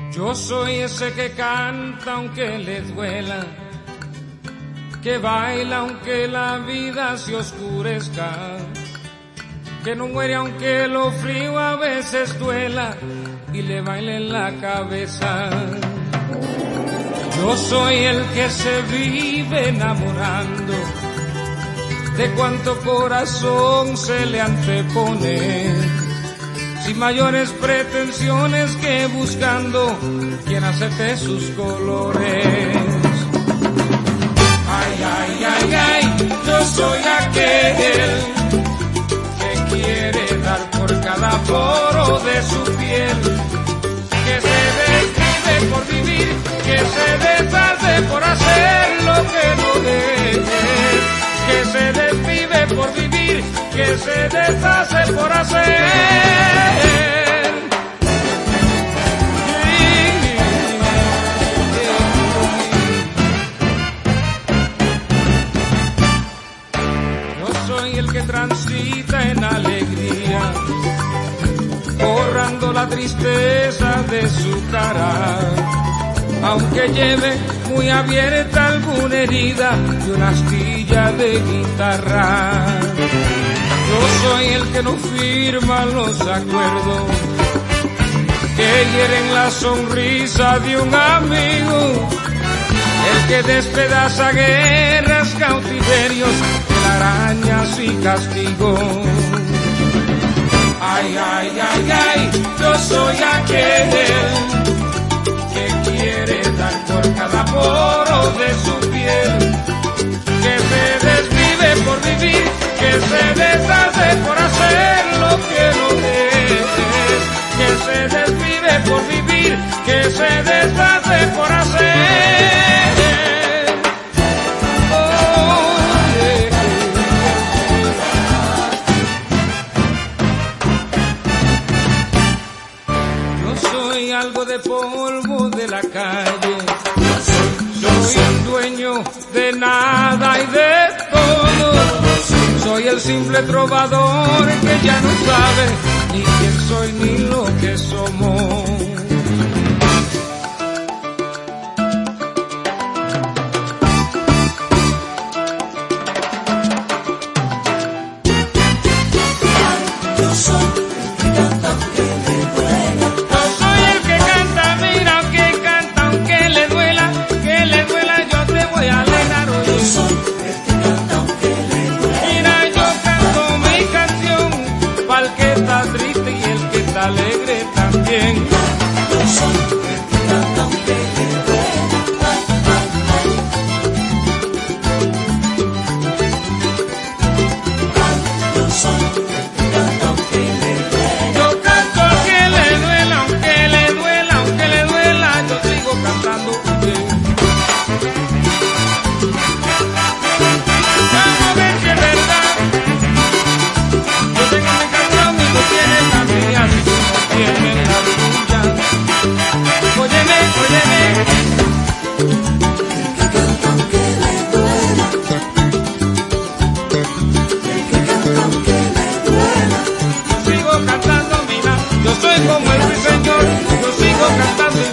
Yo soy ese que canta aunque le duela, que baila aunque la vida se oscurezca, que no muere aunque lo frío a veces duela y le baile en la cabeza. Yo soy el que se vive enamorando de cuanto corazón se le antepone, sin mayores pretensiones que buscando quien acepte sus colores. Ay, ay, ay, ay, yo soy aquel que quiere dar por cada poro de su piel, que se desvive por vivir, que se deshace por hacer lo que no debe, que se desvive por vivir, que se deshace por hacer. Yo soy el que transita en alegría, borrando la tristeza de su cara, aunque lleve muy abierta alguna herida y una astilla de guitarra. Yo soy el que no firma los acuerdos que hieren la sonrisa de un amigo, el que despedaza guerras, cautiverios, telarañas y castigos. Ay, ay, ay, ay, yo soy aquel que quiere dar por cada poro de su piel, que se desvive por vivir, que se deshace por hacer lo que no es, que se desvive por vivir, que se deshace por hacer. Yo soy algo de polvo de la calle, soy un dueño de nada y de todo. Soy el simple trovador que ya no sabe ni quién soy ni lo que somos. Yo soy el que canta aunque le duela. Yo soy el que canta, mira que canta aunque le duela, yo te voy a alegrar hoy. Yo soy el que canta aunque le duela. Mira, yo canto mi canción pa'l que está triste y el que está alegre también. Yo soy el que canta aunque le duela. Yo soy el que canta aunque le duela. Yo canto aunque le duela, aunque le duela, aunque le duela, yo sigo cantando bien. Vamos a ver si es verdad. Yo tengo mi canción y tú tienes la mía, si tú no tienes la tuya. Óyeme, óyeme. El que canta aunque le duela. El que canta aunque le duela. Yo sigo cantando, mira, yo soy como el ruiseñor, yo sigo cantando.